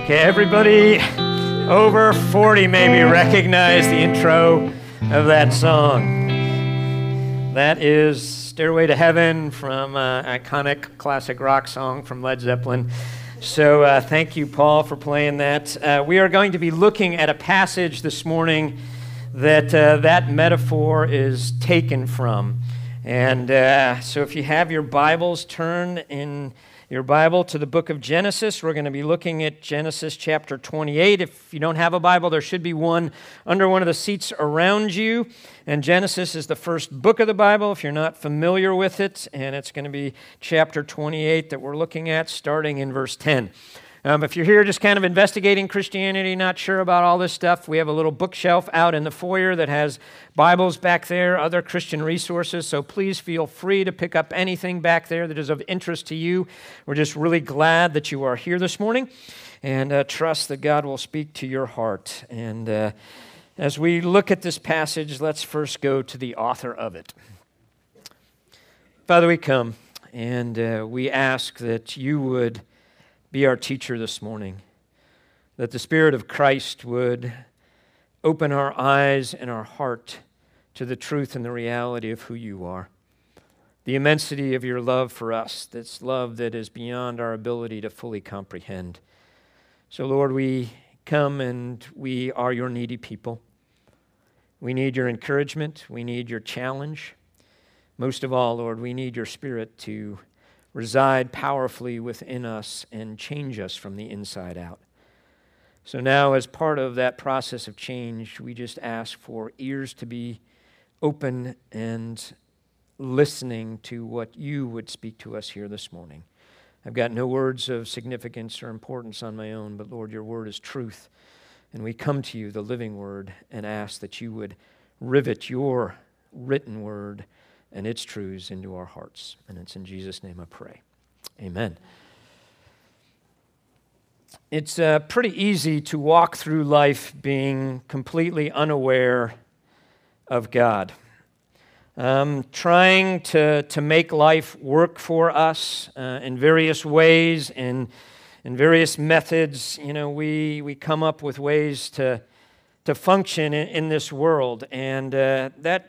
Okay, everybody over 40 maybe recognize the intro of that song. That is Stairway to Heaven from iconic classic rock song from Led Zeppelin. So thank you, Paul, for playing that. We are going to be looking at a passage this morning that that metaphor is taken from. And so if you have your Bibles, turn in your Bible to the book of Genesis. We're going to be looking at Genesis chapter 28. If you don't have a Bible, there should be one under one of the seats around you. And Genesis is the first book of the Bible, if you're not familiar with it. And it's going to be chapter 28 that we're looking at, starting in verse 10. If you're here just kind of investigating Christianity, not sure about all this stuff, we have a little bookshelf out in the foyer that has Bibles back there, other Christian resources, so please feel free to pick up anything back there that is of interest to you. We're just really glad that you are here this morning and trust that God will speak to your heart. And as we look at this passage, let's first go to the author of it. Father, we come and we ask that you would be our teacher this morning, that the Spirit of Christ would open our eyes and our heart to the truth and the reality of who you are, the immensity of your love for us, this love that is beyond our ability to fully comprehend. So, Lord, we come and we are your needy people. We need your encouragement. We need your challenge. Most of all, Lord, we need your Spirit to reside powerfully within us and change us from the inside out. So now, as part of that process of change, we just ask for ears to be open and listening to what you would speak to us here this morning. I've got no words of significance or importance on my own, but Lord, your word is truth. And we come to you, the living word, and ask that you would rivet your written word and its truths into our hearts. And it's in Jesus' name I pray. Amen. It's pretty easy to walk through life being completely unaware of God. Trying to make life work for us in various ways and in various methods. You know, we come up with ways to function in this world, and that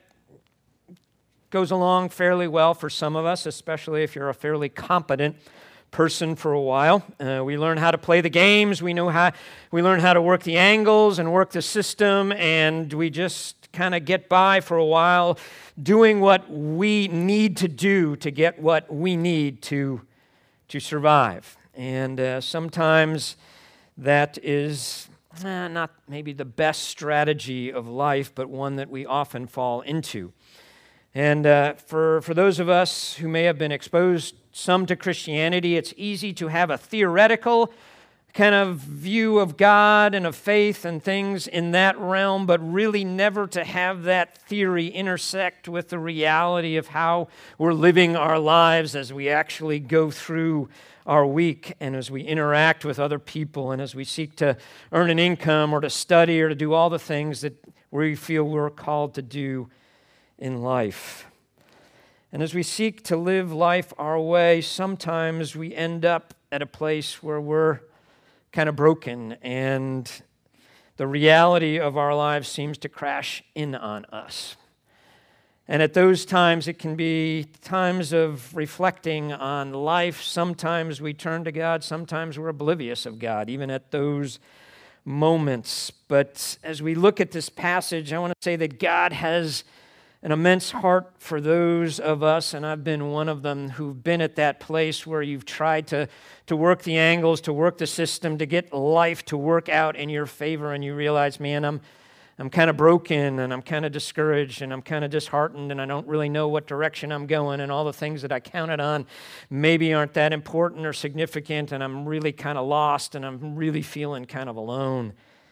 goes along fairly well for some of us, especially if you're a fairly competent person for a while. We learn how to play the games, we learn how to work the angles and work the system, and we just kind of get by for a while doing what we need to do to get what we need to survive. And sometimes that is not maybe the best strategy of life, but one that we often fall into. And for those of us who may have been exposed some to Christianity, it's easy to have a theoretical kind of view of God and of faith and things in that realm, but really never to have that theory intersect with the reality of how we're living our lives as we actually go through our week and as we interact with other people and as we seek to earn an income or to study or to do all the things that we feel we're called to do in life. And as we seek to live life our way, sometimes we end up at a place where we're kind of broken and the reality of our lives seems to crash in on us. And at those times, it can be times of reflecting on life. Sometimes we turn to God, sometimes we're oblivious of God, even at those moments. But as we look at this passage, I want to say that God has an immense heart for those of us, and I've been one of them, who've been at that place where you've tried to work the angles, to work the system, to get life to work out in your favor, and you realize, man, I'm kind of broken, and I'm kind of discouraged, and I'm kind of disheartened, and I don't really know what direction I'm going, and all the things that I counted on maybe aren't that important or significant, and I'm really kind of lost, and I'm really feeling kind of alone.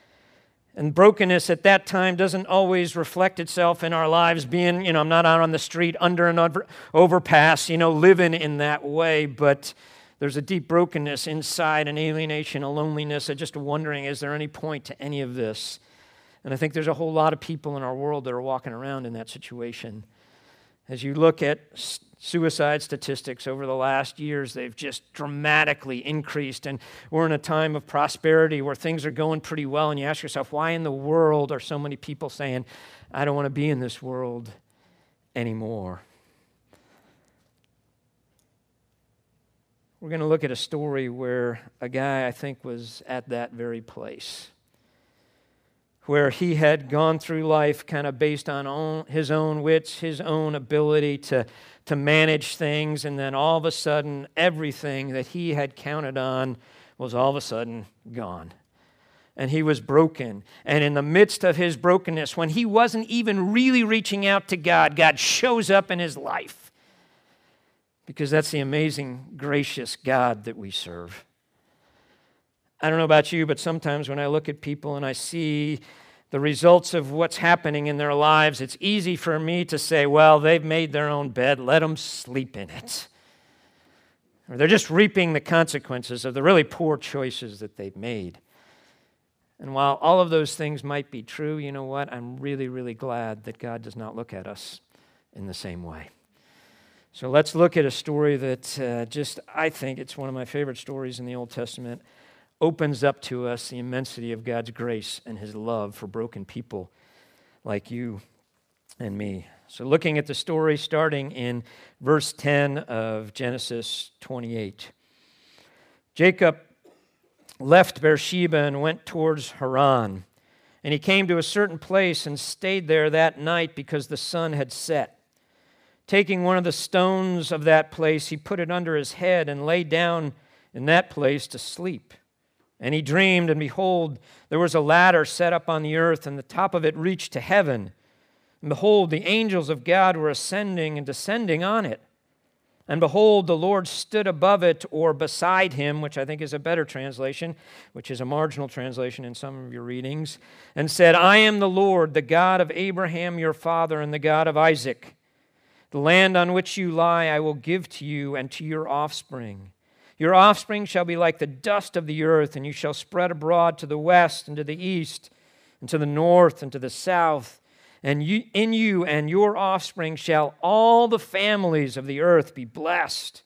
And brokenness at that time doesn't always reflect itself in our lives being, I'm not out on the street under an overpass, living in that way, but there's a deep brokenness inside, an alienation, a loneliness, just wondering, is there any point to any of this? And I think there's a whole lot of people in our world that are walking around in that situation. As you look at Suicide statistics over the last years, they've just dramatically increased. And we're in a time of prosperity where things are going pretty well. And you ask yourself, why in the world are so many people saying, I don't want to be in this world anymore? We're going to look at a story where a guy, I think, was at that very place, where he had gone through life kind of based on his own wits, his own ability to manage things, and then all of a sudden, everything that he had counted on was all of a sudden gone. And he was broken. And in the midst of his brokenness, when he wasn't even really reaching out to God, God shows up in his life. Because that's the amazing, gracious God that we serve. I don't know about you, but sometimes when I look at people and I see the results of what's happening in their lives, it's easy for me to say, well, they've made their own bed, let them sleep in it. Or they're just reaping the consequences of the really poor choices that they've made. And while all of those things might be true, you know what? I'm really, really glad that God does not look at us in the same way. So let's look at a story that I think it's one of my favorite stories in the Old Testament, opens up to us the immensity of God's grace and his love for broken people like you and me. So looking at the story starting in verse 10 of Genesis 28. Jacob left Beersheba and went towards Haran, and he came to a certain place and stayed there that night because the sun had set. Taking one of the stones of that place, he put it under his head and lay down in that place to sleep. And he dreamed, and behold, there was a ladder set up on the earth, and the top of it reached to heaven. And behold, the angels of God were ascending and descending on it. And behold, the Lord stood above it, or beside him, which I think is a better translation, which is a marginal translation in some of your readings, and said, I am the Lord, the God of Abraham your father, and the God of Isaac. The land on which you lie I will give to you and to your offspring. Your offspring shall be like the dust of the earth, and you shall spread abroad to the west and to the east and to the north and to the south. And in you and your offspring shall all the families of the earth be blessed.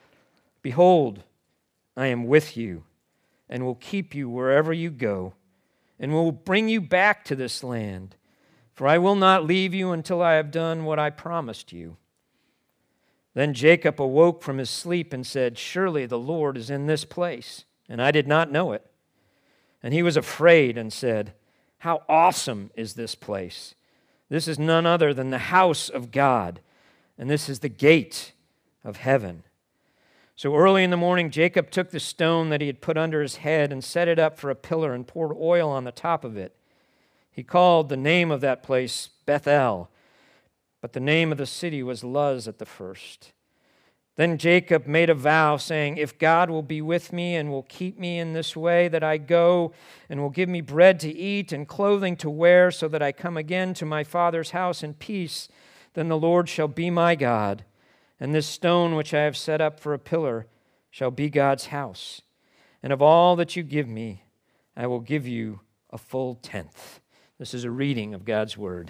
Behold, I am with you and will keep you wherever you go and will bring you back to this land. For I will not leave you until I have done what I promised you. Then Jacob awoke from his sleep and said, surely the Lord is in this place, and I did not know it. And he was afraid and said, how awesome is this place! This is none other than the house of God, and this is the gate of heaven. So early in the morning, Jacob took the stone that he had put under his head and set it up for a pillar and poured oil on the top of it. He called the name of that place Bethel, but the name of the city was Luz at the first. Then Jacob made a vow, saying, if God will be with me and will keep me in this way that I go, and will give me bread to eat and clothing to wear, so that I come again to my father's house in peace, then the Lord shall be my God, and this stone which I have set up for a pillar shall be God's house. And of all that you give me, I will give you a full tenth. This is a reading of God's word.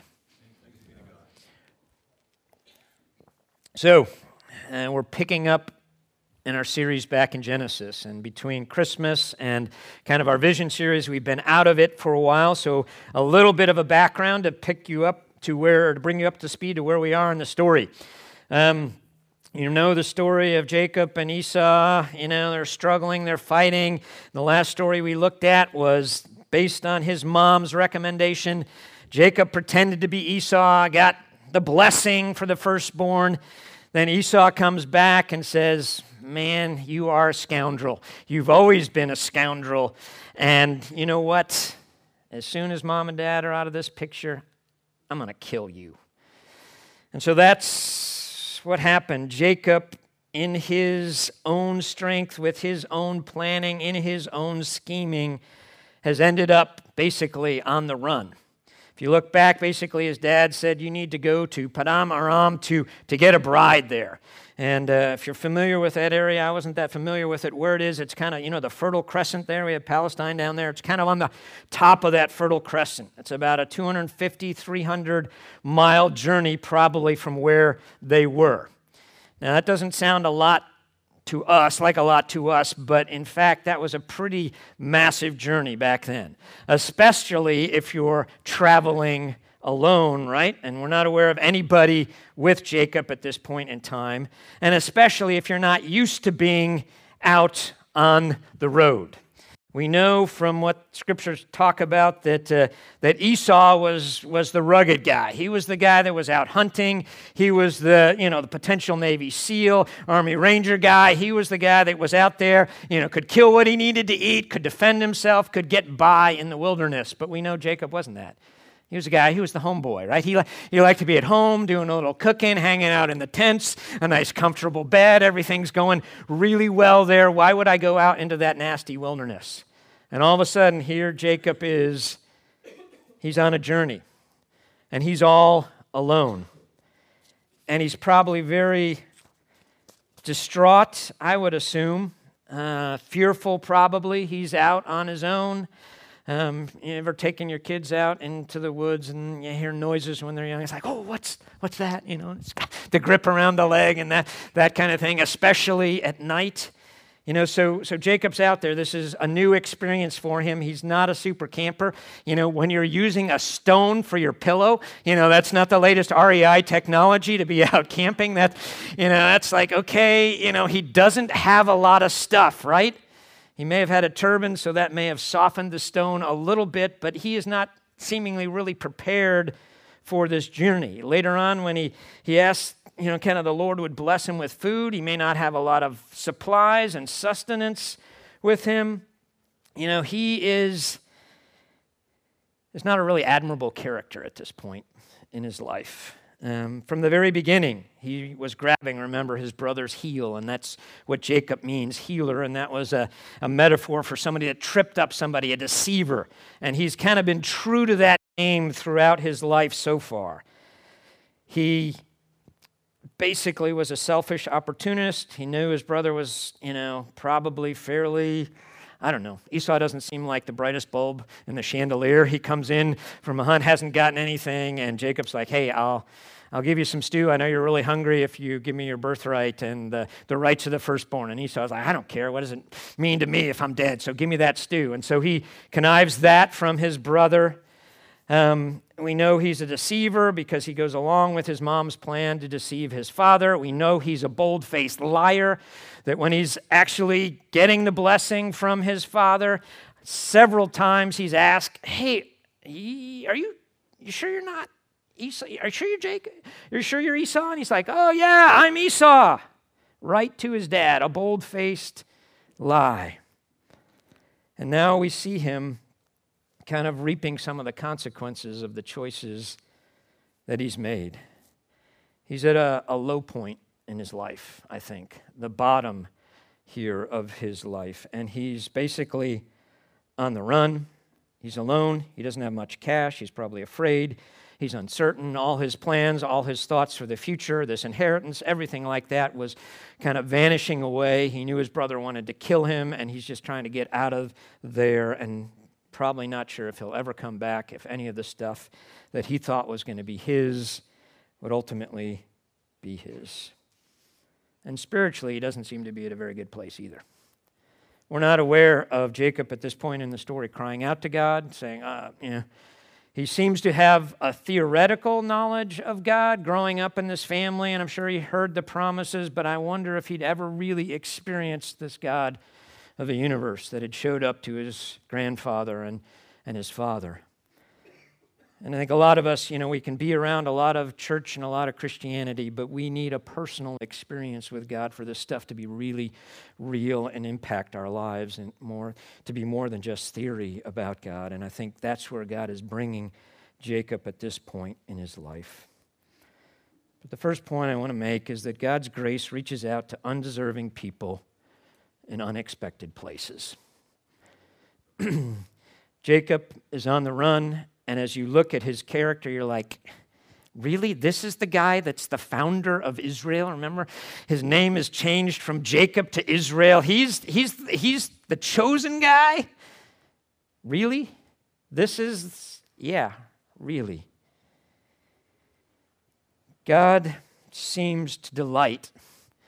So, we're picking up in our series back in Genesis, and between Christmas and kind of our vision series, we've been out of it for a while, so a little bit of a background to pick you up to bring you up to speed to where we are in the story. You know the story of Jacob and Esau. They're struggling, they're fighting. The last story we looked at was based on his mom's recommendation. Jacob pretended to be Esau, got the blessing for the firstborn. Then Esau comes back and says, man, you are a scoundrel. You've always been a scoundrel. And you know what? As soon as mom and dad are out of this picture, I'm going to kill you. And so that's what happened. Jacob, in his own strength, with his own planning, in his own scheming, has ended up basically on the run. If you look back, basically his dad said, you need to go to Padam Aram to get a bride there. And if you're familiar with that area, I wasn't that familiar with it. Where it is, it's kind of, the Fertile Crescent there. We have Palestine down there. It's kind of on the top of that Fertile Crescent. It's about a 250, 300-mile journey probably from where they were. Now, that doesn't sound a lot to us, like a lot to us, but in fact, that was a pretty massive journey back then, especially if you're traveling alone, right? And we're not aware of anybody with Jacob at this point in time, and especially if you're not used to being out on the road. We know from what scriptures talk about that Esau was the rugged guy. He was the guy that was out hunting. He was the potential Navy SEAL, Army Ranger guy. He was the guy that was out there, could kill what he needed to eat, could defend himself, could get by in the wilderness. But we know Jacob wasn't that. He was a guy, he was the homeboy, right? He liked to be at home, doing a little cooking, hanging out in the tents, a nice comfortable bed, everything's going really well there. Why would I go out into that nasty wilderness? And all of a sudden, here Jacob is, he's on a journey, and he's all alone. And he's probably very distraught, I would assume, fearful probably. He's out on his own. You ever taken your kids out into the woods and you hear noises when they're young? It's like, oh, what's that? It's got the grip around the leg and that kind of thing, especially at night. So Jacob's out there. This is a new experience for him. He's not a super camper. When you're using a stone for your pillow, that's not the latest REI technology to be out camping. That's like, okay, he doesn't have a lot of stuff, right? He may have had a turban, so that may have softened the stone a little bit, but he is not seemingly really prepared for this journey. Later on, when he asks, kind of the Lord would bless him with food, he may not have a lot of supplies and sustenance with him. He is not a really admirable character at this point in his life. From the very beginning, he was grabbing, remember, his brother's heel, and that's what Jacob means, healer, and that was a metaphor for somebody that tripped up somebody, a deceiver, and he's kind of been true to that name throughout his life so far. He basically was a selfish opportunist. He knew his brother was, probably fairly, I don't know. Esau doesn't seem like the brightest bulb in the chandelier. He comes in from a hunt, hasn't gotten anything, and Jacob's like, hey, I'll give you some stew. I know you're really hungry if you give me your birthright and the rights of the firstborn. And Esau's like, I don't care. What does it mean to me if I'm dead? So give me that stew. And so he connives that from his brother. We know he's a deceiver because he goes along with his mom's plan to deceive his father. We know he's a bold-faced liar, that when he's actually getting the blessing from his father, several times he's asked, hey, are you sure you're not Esau? Are you sure you're Jacob? Are you sure you're Esau? And he's like, oh yeah, I'm Esau. Right to his dad, a bold-faced lie. And now we see him kind of reaping some of the consequences of the choices that he's made. He's at a low point in his life, I think, the bottom here of his life. And he's basically on the run. He's alone. He doesn't have much cash. He's probably afraid. He's uncertain. All his plans, all his thoughts for the future, this inheritance, everything like that was kind of vanishing away. He knew his brother wanted to kill him, and he's just trying to get out of there and probably not sure if he'll ever come back, if any of the stuff that he thought was going to be his would ultimately be his. And spiritually, he doesn't seem to be at a very good place either. We're not aware of Jacob at this point in the story crying out to God, saying, He seems to have a theoretical knowledge of God growing up in this family, and I'm sure he heard the promises, but I wonder if he'd ever really experienced this God of the universe that had showed up to his grandfather and his father. And I think a lot of us, we can be around a lot of church and a lot of Christianity, but we need a personal experience with God for this stuff to be really real and impact our lives and to be more than just theory about God. And I think that's where God is bringing Jacob at this point in his life. But the first point I want to make is that God's grace reaches out to undeserving people in unexpected places. Jacob is on the run, and as you look at his character, you're like, really? This is the guy that's the founder of Israel? Remember, his name is changed from Jacob to Israel. He's the chosen guy? Really? Really. God seems to delight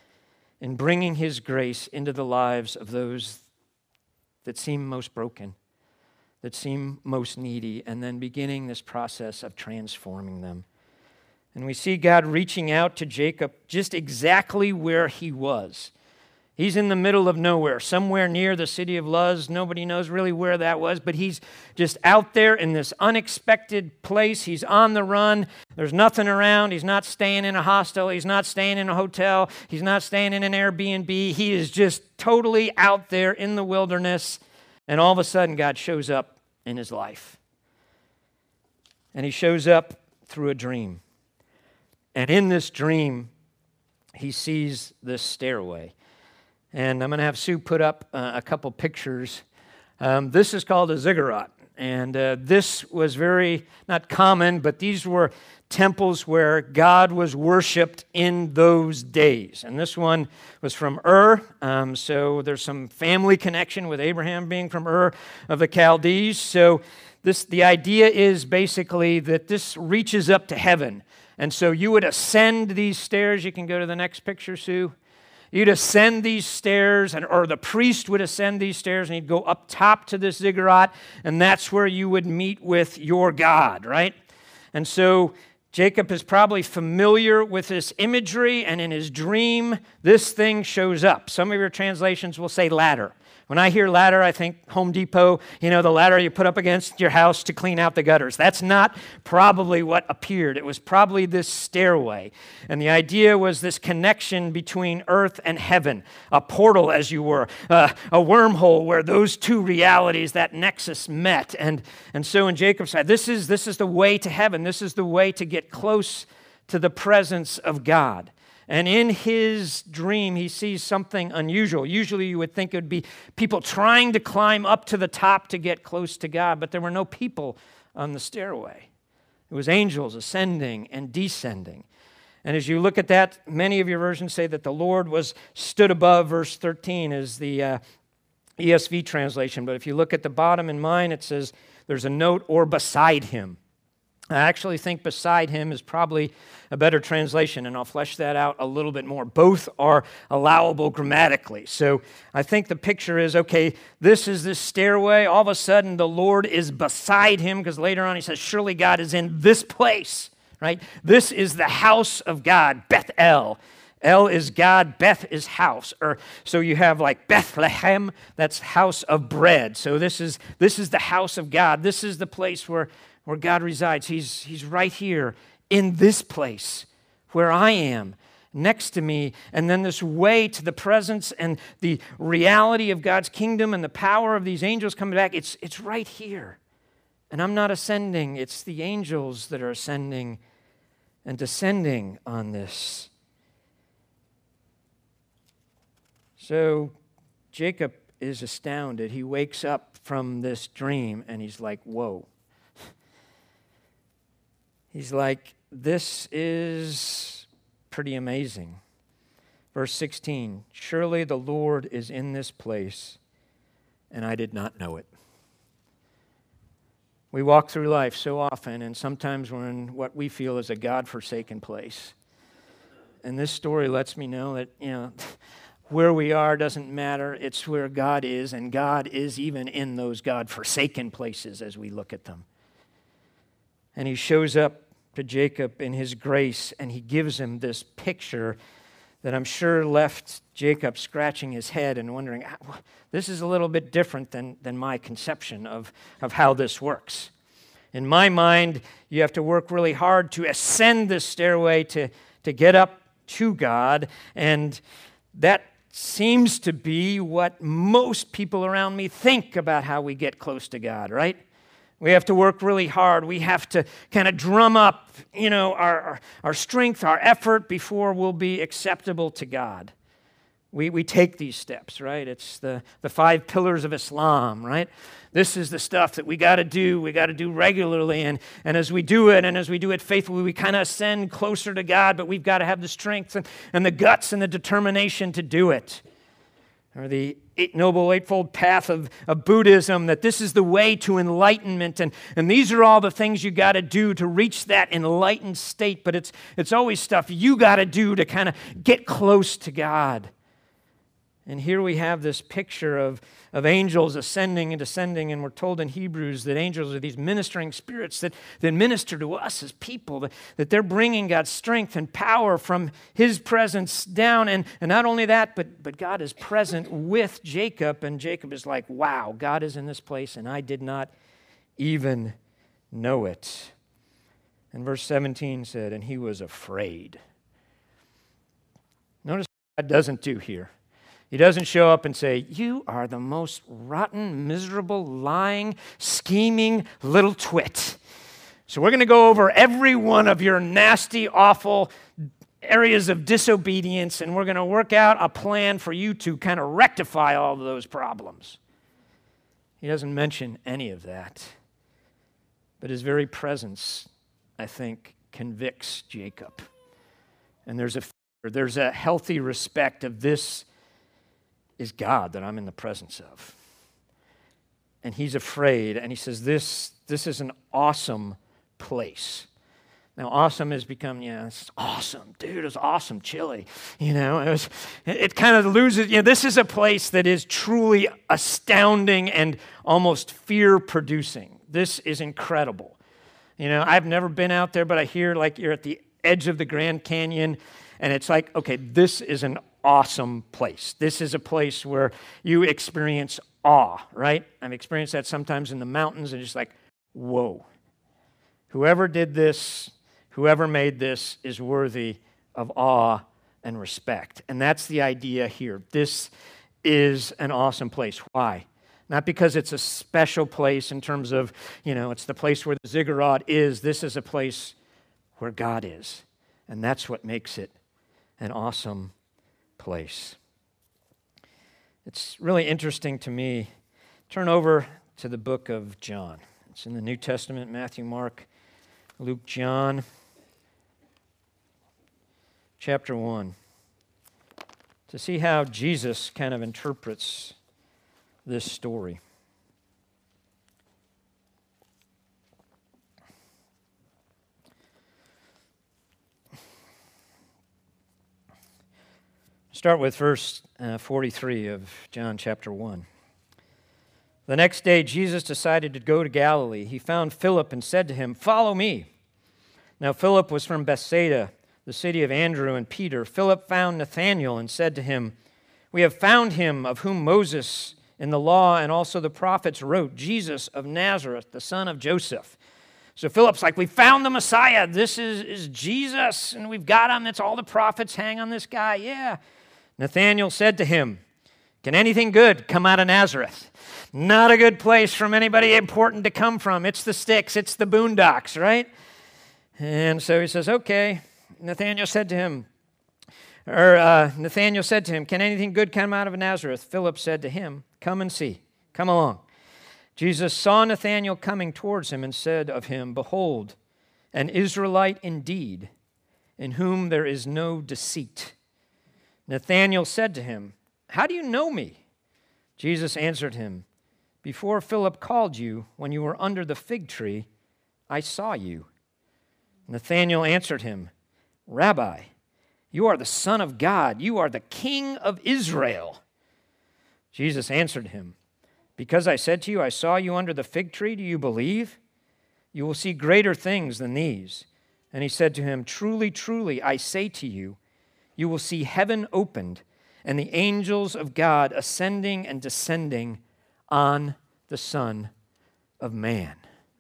in bringing his grace into the lives of those that seem most broken, that seem most needy, and then beginning this process of transforming them. And we see God reaching out to Jacob just exactly where he was. He's in the middle of nowhere, somewhere near the city of Luz. Nobody knows really where that was, but he's just out there in this unexpected place. He's on the run. There's nothing around. He's not staying in a hostel. He's not staying in a hotel. He's not staying in an Airbnb. He is just totally out there in the wilderness, and all of a sudden God shows up in his life. And he shows up through a dream. And in this dream, he sees this stairway. And I'm going to have Sue put up a couple pictures. This is called a ziggurat. And this was very, not common, but these were temples where God was worshipped in those days. And this one was from Ur. So there's some family connection with Abraham being from Ur of the Chaldees. So the idea is basically that this reaches up to heaven. And so you would ascend these stairs. You can go to the next picture, Sue. You'd ascend these stairs, or the priest would ascend these stairs, and he'd go up top to this ziggurat, and that's where you would meet with your God, right? And so Jacob is probably familiar with this imagery, and in his dream, this thing shows up. Some of your translations will say ladder. When I hear ladder, I think Home Depot, the ladder you put up against your house to clean out the gutters. That's not probably what appeared. It was probably this stairway. And the idea was this connection between earth and heaven, a portal, as you were, a wormhole where those two realities, that nexus met. And so in Jacob's side, this is the way to heaven. This is the way to get close to the presence of God. And in his dream, he sees something unusual. Usually you would think it would be people trying to climb up to the top to get close to God, but there were no people on the stairway. It was angels ascending and descending. And as you look at that, many of your versions say that the Lord was stood above. Verse 13 is the ESV translation. But if you look at the bottom in mine, it says there's a note, or beside him. I actually think beside him is probably a better translation, and I'll flesh that out a little bit more. Both are allowable grammatically. So I think the picture is, okay, this is this stairway. All of a sudden, the Lord is beside him, because later on he says, surely God is in this place, right? This is the house of God, Beth-El. El is God, Beth is house. So you have like Bethlehem, that's house of bread. So this is the house of God. This is the place where God resides. He's right here in this place where I am, next to me. And then this way to the presence and the reality of God's kingdom and the power of these angels coming back, it's right here. And I'm not ascending. It's the angels that are ascending and descending on this. So Jacob is astounded. He wakes up from this dream and he's like, whoa. He's like, this is pretty amazing. Verse 16, surely the Lord is in this place, and I did not know it. We walk through life so often, and sometimes we're in what we feel is a God-forsaken place. And this story lets me know that, where we are doesn't matter. It's where God is, and God is even in those God-forsaken places as we look at them. And he shows up to Jacob in his grace, and he gives him this picture that I'm sure left Jacob scratching his head and wondering, this is a little bit different than my conception of how this works. In my mind, you have to work really hard to ascend this stairway to get up to God, and that seems to be what most people around me think about how we get close to God, right? We have to work really hard. We have to kind of drum up, our strength, our effort before we'll be acceptable to God. We take these steps, right? It's the 5 pillars of Islam, right? This is the stuff that we got to do. We got to do regularly, and as we do it faithfully, we kind of ascend closer to God. But we've got to have the strength and the guts and the determination to do it. Or the Noble Eightfold Path of Buddhism, that this is the way to enlightenment, and these are all the things you got to do to reach that enlightened state, but it's always stuff you got to do to kind of get close to God. And here we have this picture of angels ascending and descending, and we're told in Hebrews that angels are these ministering spirits that minister to us as people, that they're bringing God's strength and power from his presence down. And not only that, but God is present with Jacob, and Jacob is like, wow, God is in this place, and I did not even know it. And verse 17 said, and he was afraid. Notice what God doesn't do here. He doesn't show up and say, you are the most rotten, miserable, lying, scheming little twit. So we're going to go over every one of your nasty, awful areas of disobedience, and we're going to work out a plan for you to kind of rectify all of those problems. He doesn't mention any of that. But his very presence, I think, convicts Jacob. And there's a healthy respect of this is God that I'm in the presence of. And he's afraid, and he says, this is an awesome place. Now, awesome has become, it's awesome. Dude, it's awesome chili. It kind of loses, this is a place that is truly astounding and almost fear-producing. This is incredible. I've never been out there, but I hear like you're at the edge of the Grand Canyon, and it's like, okay, this is an awesome place. This is a place where you experience awe, right? I've experienced that sometimes in the mountains, and just like, whoa. Whoever did this, whoever made this is worthy of awe and respect. And that's the idea here. This is an awesome place. Why? Not because it's a special place in terms of, it's the place where the ziggurat is. This is a place where God is. And that's what makes it an awesome place. It's really interesting to me. Turn over to the book of John. It's in the New Testament, Matthew, Mark, Luke, John, chapter 1, to see how Jesus kind of interprets this story. Start with verse 43 of John chapter 1. The next day, Jesus decided to go to Galilee. He found Philip and said to him, "Follow me." Now Philip was from Bethsaida, the city of Andrew and Peter. Philip found Nathanael and said to him, "We have found him of whom Moses in the law and also the prophets wrote, Jesus of Nazareth, the son of Joseph." So Philip's like, we found the Messiah. This is Jesus, and we've got him. That's all the prophets hang on this guy. Yeah. Nathanael said to him, "Can anything good come out of Nazareth?" Not a good place from anybody important to come from. It's the sticks. It's the boondocks, right? And so he says, okay. Nathanael said to him, "Can anything good come out of Nazareth?" Philip said to him, "Come and see. Come along." Jesus saw Nathanael coming towards him and said of him, "Behold, an Israelite indeed, in whom there is no deceit." Nathanael said to him, "How do you know me?" Jesus answered him, "Before Philip called you, when you were under the fig tree, I saw you." Nathanael answered him, "Rabbi, you are the Son of God. You are the King of Israel." Jesus answered him, "Because I said to you, I saw you under the fig tree, do you believe? You will see greater things than these." And he said to him, "Truly, truly, I say to you, you will see heaven opened and the angels of God ascending and descending on the Son of Man."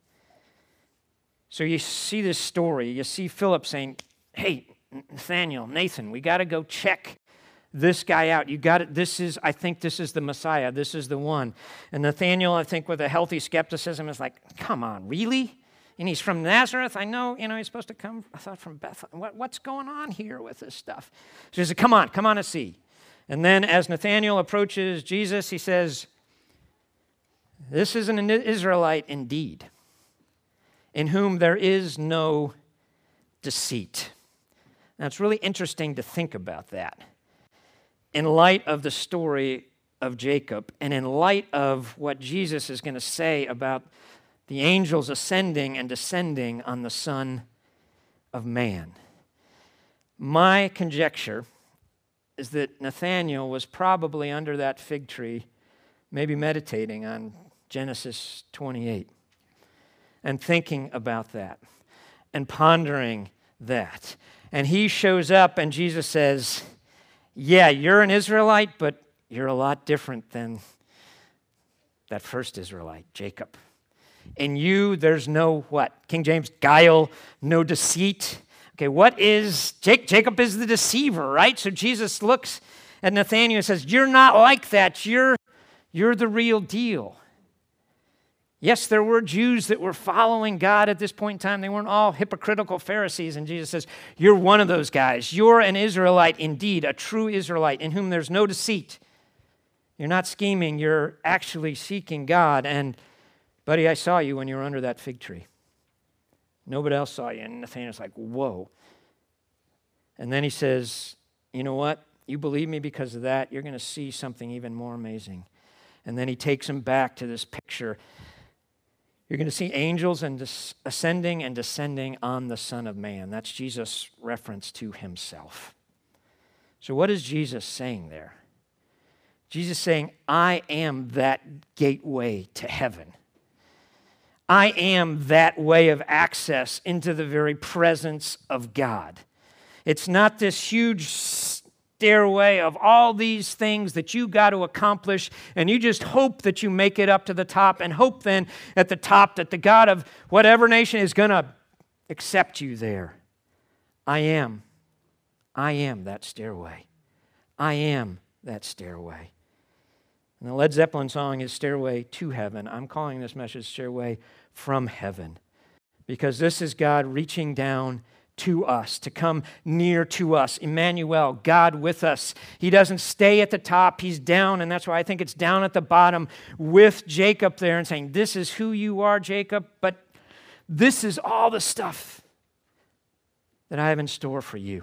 So you see this story. You see Philip saying, "Hey, Nathanael, Nathan, we got to go check this guy out. You got it. I think this is the Messiah. This is the one." And Nathanael, I think with a healthy skepticism, is like, "Come on, really? And he's from Nazareth? I know, he's supposed to come, I thought, from Bethlehem. What's going on here with this stuff?" So he said, come on and see. And then as Nathanael approaches Jesus, he says, "This is an Israelite indeed, in whom there is no deceit." Now, it's really interesting to think about that in light of the story of Jacob and in light of what Jesus is going to say about the angels ascending and descending on the Son of Man. My conjecture is that Nathanael was probably under that fig tree, maybe meditating on Genesis 28 and thinking about that and pondering that. And he shows up and Jesus says, yeah, you're an Israelite, but you're a lot different than that first Israelite, Jacob. In you, there's no what? King James, guile, no deceit. Okay, what is, Jacob is the deceiver, right? So Jesus looks at Nathanael and says, you're not like that. You're the real deal. Yes, there were Jews that were following God at this point in time. They weren't all hypocritical Pharisees. And Jesus says, you're one of those guys. You're an Israelite indeed, a true Israelite in whom there's no deceit. You're not scheming. You're actually seeking God. And, buddy, I saw you when you were under that fig tree. Nobody else saw you. And Nathanael's like, whoa. And then he says, you know what? You believe me because of that. You're going to see something even more amazing. And then he takes him back to this picture. You're going to see angels ascending and descending on the Son of Man. That's Jesus' reference to himself. So what is Jesus saying there? Jesus saying, I am that gateway to heaven. I am that way of access into the very presence of God. It's not this huge stairway of all these things that you got to accomplish, and you just hope that you make it up to the top, and hope then at the top that the God of whatever nation is going to accept you there. I am that stairway. I am that stairway. And the Led Zeppelin song is Stairway to Heaven. I'm calling this message Stairway from Heaven, because this is God reaching down to us, to come near to us. Emmanuel, God with us. He doesn't stay at the top, he's down, and that's why I think it's down at the bottom with Jacob there and saying, this is who you are, Jacob, but this is all the stuff that I have in store for you.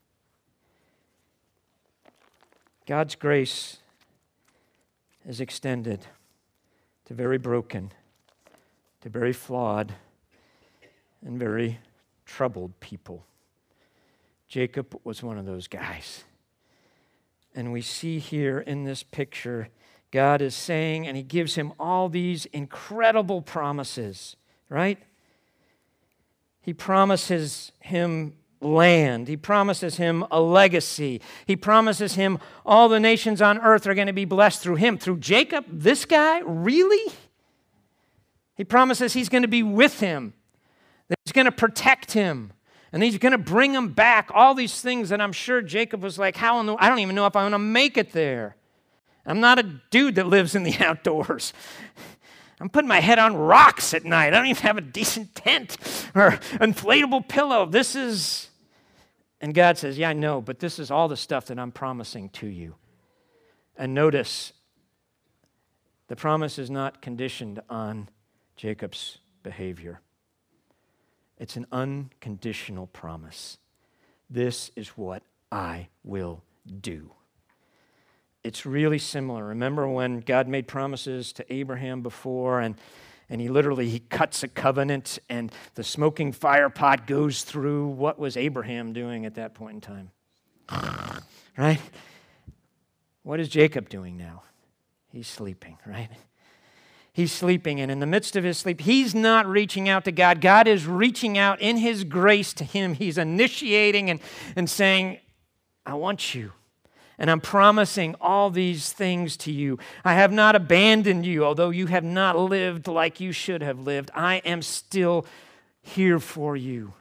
God's grace is extended to very broken, to very flawed, and very troubled people. Jacob was one of those guys. And we see here in this picture, God is saying, and he gives him all these incredible promises, right? He promises him land. He promises him a legacy. He promises him all the nations on earth are going to be blessed through him. Through Jacob, this guy? Really? He promises he's going to be with him, that he's going to protect him, and he's going to bring him back. All these things that I'm sure Jacob was like, I don't even know if I'm going to make it there. I'm not a dude that lives in the outdoors. I'm putting my head on rocks at night. I don't even have a decent tent or inflatable pillow. And God says, yeah, I know, but this is all the stuff that I'm promising to you. And notice, the promise is not conditioned on Jacob's behavior. It's an unconditional promise. This is what I will do. It's really similar. Remember when God made promises to Abraham before, and he cuts a covenant, and the smoking fire pot goes through. What was Abraham doing at that point in time? Right? What is Jacob doing now? He's sleeping, right? He's sleeping, and in the midst of his sleep, he's not reaching out to God. God is reaching out in his grace to him. He's initiating and saying, I want you. And I'm promising all these things to you. I have not abandoned you, although you have not lived like you should have lived. I am still here for you.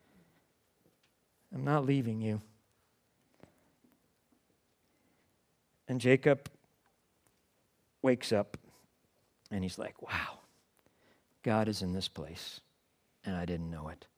I'm not leaving you. And Jacob wakes up, and he's like, wow, God is in this place, and I didn't know it.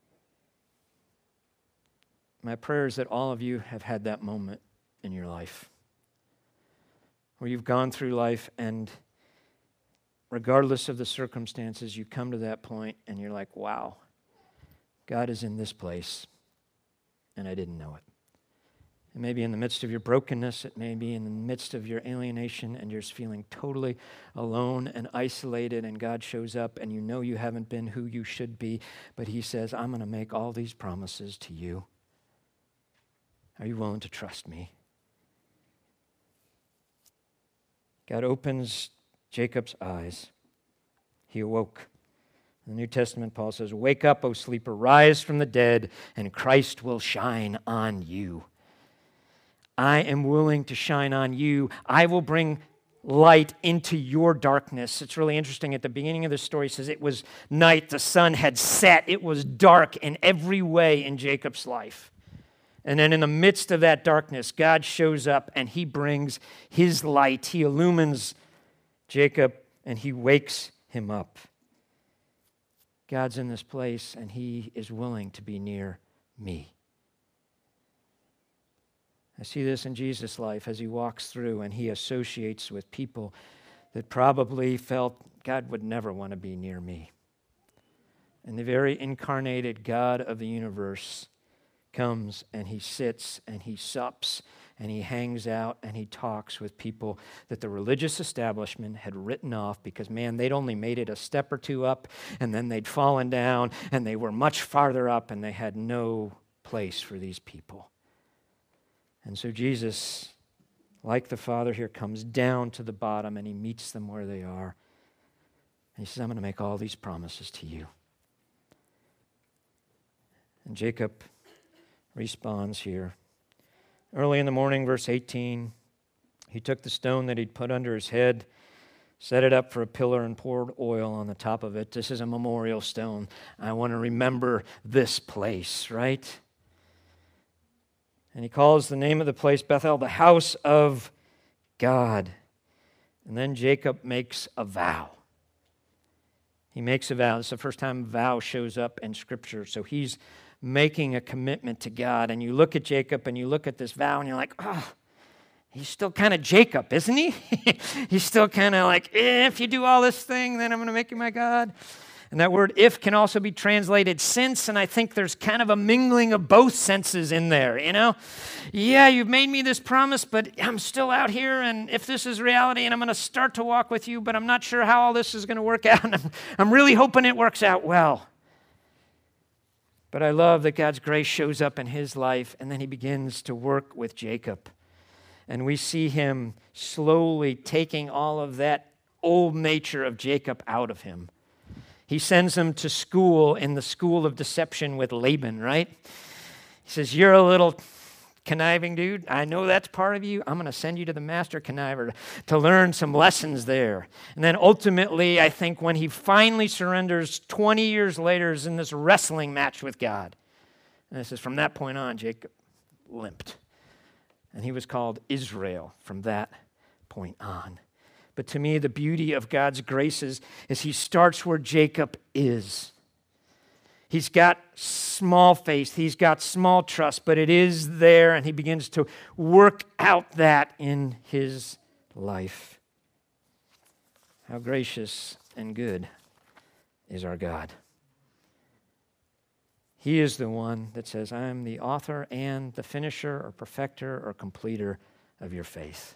My prayer is that all of you have had that moment in your life where you've gone through life, and regardless of the circumstances, you come to that point and you're like, wow, God is in this place, and I didn't know it. It may be in the midst of your brokenness. It may be in the midst of your alienation, and you're feeling totally alone and isolated, and God shows up, and you know you haven't been who you should be, but he says, I'm going to make all these promises to you. Are you willing to trust me? God opens Jacob's eyes. He awoke. In the New Testament, Paul says, "Wake up, O sleeper, rise from the dead, and Christ will shine on you." I am willing to shine on you. I will bring light into your darkness. It's really interesting. At the beginning of the story, it says it was night. The sun had set. It was dark in every way in Jacob's life. And then in the midst of that darkness, God shows up and he brings his light. He illumines Jacob and he wakes him up. God's in this place and he is willing to be near me. I see this in Jesus' life as he walks through and he associates with people that probably felt God would never want to be near me. And the very incarnated God of the universe comes and he sits and he sups and he hangs out and he talks with people that the religious establishment had written off because, man, they'd only made it a step or two up and then they'd fallen down and they were much farther up and they had no place for these people. And so Jesus, like the Father here, comes down to the bottom and he meets them where they are. And he says, I'm going to make all these promises to you. And Jacob responds here. Early in the morning, verse 18, he took the stone that he'd put under his head, set it up for a pillar, and poured oil on the top of it. This is a memorial stone. I want to remember this place, right? And he calls the name of the place Bethel, the house of God. And then Jacob makes a vow. He makes a vow. This is the first time vow shows up in Scripture. So he's making a commitment to God. And you look at Jacob and you look at this vow and you're like, oh, he's still kind of Jacob, isn't he? He's still kind of like, if you do all this thing, then I'm going to make you my God. And that word if can also be translated since, and I think there's kind of a mingling of both senses in there, you know? Yeah, you've made me this promise, but I'm still out here, and if this is reality, and I'm going to start to walk with you, but I'm not sure how all this is going to work out, and I'm really hoping it works out well. But I love that God's grace shows up in his life, and then he begins to work with Jacob. And we see him slowly taking all of that old nature of Jacob out of him. He sends him to school in the school of deception with Laban, right? He says, you're a little conniving dude. I know that's part of you. I'm going to send you to the master conniver to learn some lessons there. And then ultimately, I think when he finally surrenders 20 years later is in this wrestling match with God. And it says, from that point on, Jacob limped. And he was called Israel from that point on. But to me, the beauty of God's graces is he starts where Jacob is. He's got small faith, he's got small trust, but it is there, and he begins to work out that in his life. How gracious and good is our God. He is the one that says, I am the author and the finisher or perfecter or completer of your faith.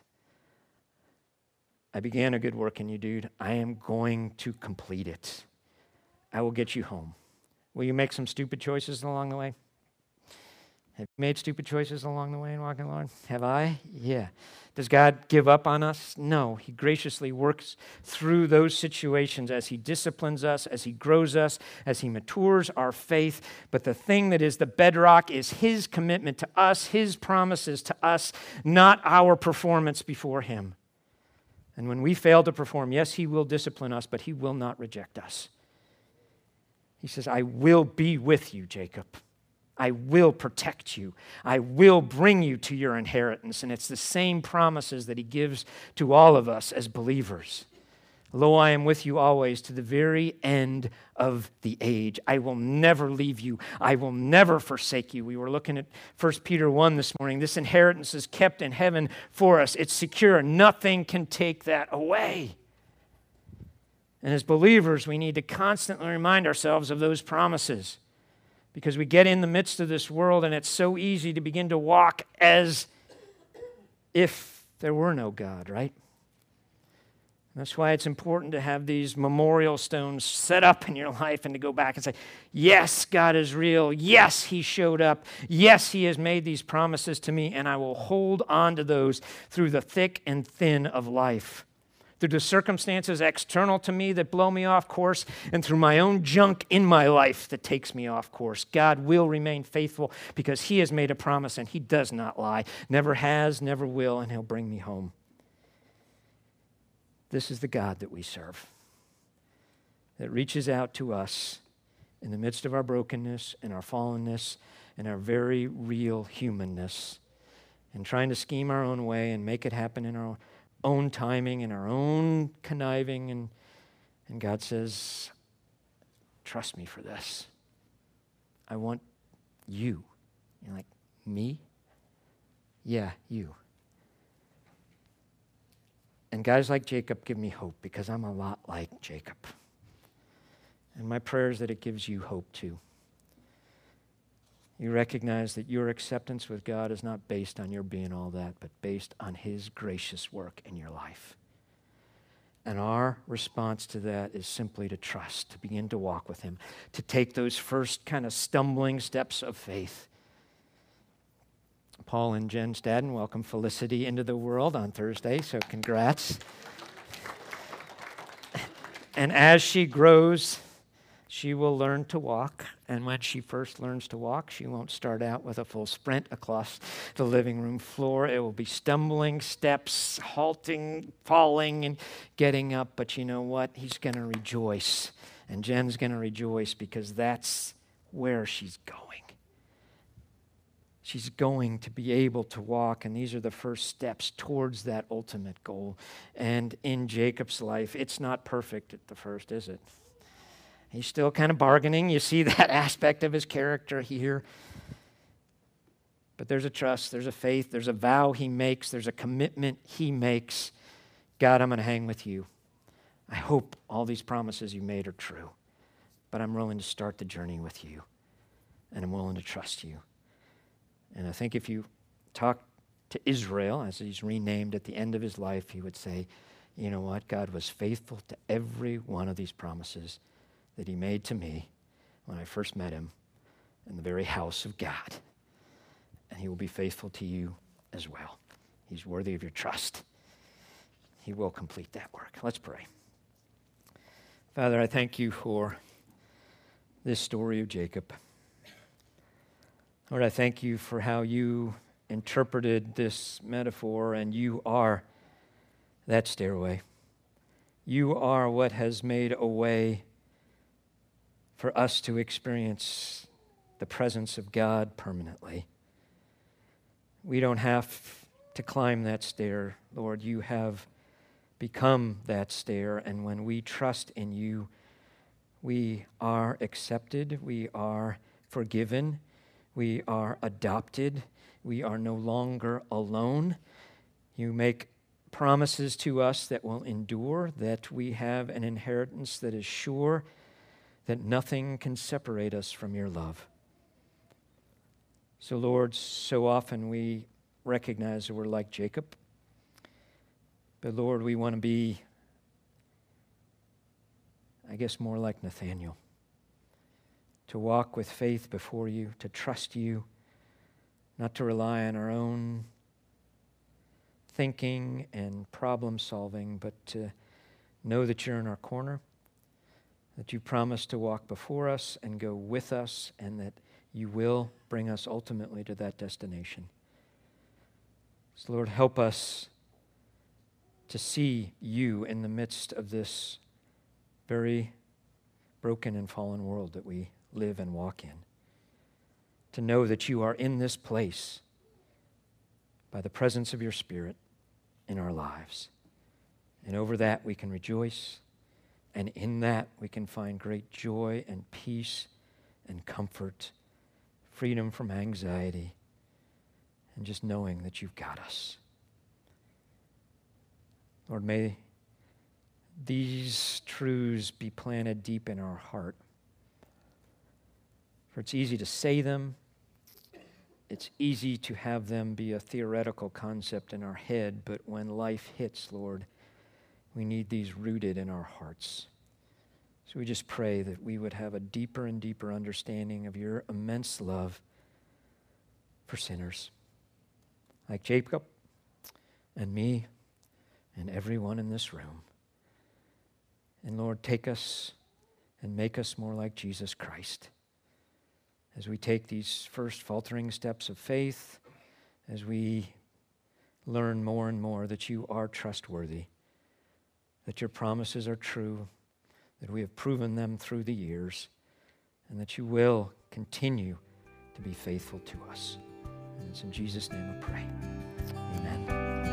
I began a good work in you, dude. I am going to complete it. I will get you home. Will you make some stupid choices along the way? Have you made stupid choices along the way in walking along? Have I? Yeah. Does God give up on us? No. He graciously works through those situations as he disciplines us, as he grows us, as he matures our faith. But the thing that is the bedrock is his commitment to us, his promises to us, not our performance before him. And when we fail to perform, yes, he will discipline us, but he will not reject us. He says, I will be with you, Jacob. I will protect you. I will bring you to your inheritance. And it's the same promises that he gives to all of us as believers. Lo, I am with you always to the very end of the age. I will never leave you. I will never forsake you. We were looking at 1 Peter 1 this morning. This inheritance is kept in heaven for us. It's secure. Nothing can take that away. And as believers, we need to constantly remind ourselves of those promises because we get in the midst of this world and it's so easy to begin to walk as if there were no God, right? That's why it's important to have these memorial stones set up in your life and to go back and say, yes, God is real. Yes, he showed up. Yes, he has made these promises to me, and I will hold on to those through the thick and thin of life. through the circumstances external to me that blow me off course, and through my own junk in my life that takes me off course. God will remain faithful because he has made a promise and he does not lie. Never has, never will, and he'll bring me home. This is the God that we serve, that reaches out to us in the midst of our brokenness and our fallenness and our very real humanness, and trying to scheme our own way and make it happen in our own timing and our own conniving. And God says, trust me for this. I want you. You're like, me? Yeah, you. And guys like Jacob give me hope because I'm a lot like Jacob. And my prayer is that it gives you hope too. You recognize that your acceptance with God is not based on your being all that, but based on his gracious work in your life. And our response to that is simply to trust, to begin to walk with him, to take those first kind of stumbling steps of faith. Paul and Jen Stadden welcome Felicity into the world on Thursday, so congrats. And as she grows, she will learn to walk, and when she first learns to walk, she won't start out with a full sprint across the living room floor. It will be stumbling steps, halting, falling, and getting up. But you know what? He's going to rejoice, and Jen's going to rejoice because that's where she's going. She's going to be able to walk, and these are the first steps towards that ultimate goal. And in Jacob's life, it's not perfect at the first, is it? He's still kind of bargaining. You see that aspect of his character here. But there's a trust, there's a faith, there's a vow he makes, there's a commitment he makes. God, I'm going to hang with you. I hope all these promises you made are true. But I'm willing to start the journey with you. And I'm willing to trust you. And I think if you talk to Israel, as he's renamed at the end of his life, he would say, you know what? God was faithful to every one of these promises that he made to me when I first met him in the very house of God. And he will be faithful to you as well. He's worthy of your trust. He will complete that work. Let's pray. Father, I thank you for this story of Jacob. Lord, I thank you for how you interpreted this metaphor, and you are that stairway. You are what has made a way for us to experience the presence of God permanently. We don't have to climb that stair, Lord. You have become that stair, and when we trust in you, we are accepted, we are forgiven, we are adopted, we are no longer alone. You make promises to us that will endure, that we have an inheritance that is sure, that nothing can separate us from your love. So, Lord, so often we recognize that we're like Jacob. But, Lord, we want to be, I guess, more like Nathaniel. To walk with faith before you, to trust you, not to rely on our own thinking and problem solving, but to know that you're in our corner, that you promise to walk before us and go with us, and that you will bring us ultimately to that destination. So, Lord, help us to see you in the midst of this very broken and fallen world that we live and walk in. To know that you are in this place by the presence of your Spirit in our lives. And over that we can rejoice. And in that, we can find great joy and peace and comfort, freedom from anxiety, and just knowing that you've got us. Lord, may these truths be planted deep in our heart. For it's easy to say them. It's easy to have them be a theoretical concept in our head, but when life hits, Lord, we need these rooted in our hearts. So we just pray that we would have a deeper and deeper understanding of your immense love for sinners like Jacob and me and everyone in this room. And Lord, take us and make us more like Jesus Christ as we take these first faltering steps of faith, as we learn more and more that you are trustworthy, that your promises are true, that we have proven them through the years, and that you will continue to be faithful to us. And it's in Jesus' name I pray. Amen.